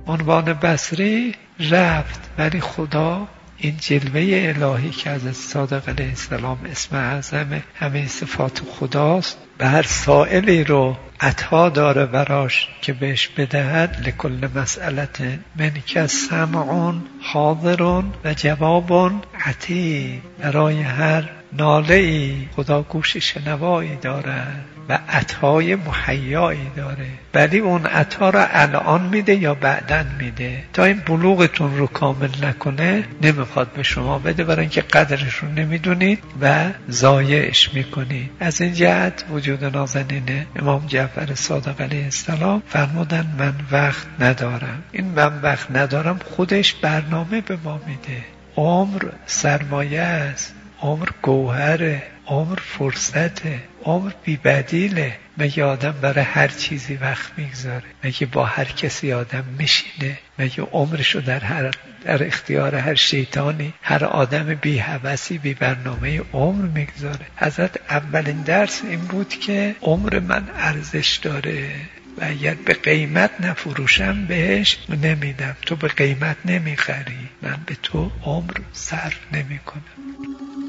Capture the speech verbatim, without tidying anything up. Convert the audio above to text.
عنوان بصری رفت، ولی خدا این جلوه الهی که از صادق علیه السلام اسم اعظم همه صفات خداست، به هر سائلی رو عطا داره براش که بهش بدهد. لکل مسئلت منک سمعون حاضرون و جوابون عطی، برای هر ناله ای خدا گوش شنوایی داره و عطای محیایی داره، ولی اون عطا را الان میده یا بعدن میده. تا این بلوغتون رو کامل نکنه نمیخواد به شما بده، برای اینکه قدرش رو نمیدونید و ضایعش میکنید. از این جهت وجود نازنین امام جعفر صادق علیه السلام فرمودن من وقت ندارم. این من وقت ندارم خودش برنامه به ما میده. عمر سرمایه است، عمر گوهره، عمر فرصته، عمر بی‌بدیله. مگه آدم برای هر چیزی وقت میگذاره؟ مگه با هر کسی آدم میشینه؟ مگه عمرشو در هر در اختیار هر شیطانی، هر آدم بی هوسی بی برنامه عمر میگذاره؟ حضرت اولین درس این بود که عمر من ارزش داره و اگر به قیمت نفروشم بهش نمیدم. تو به قیمت نمیخری، من به تو عمر صرف نمیکنم.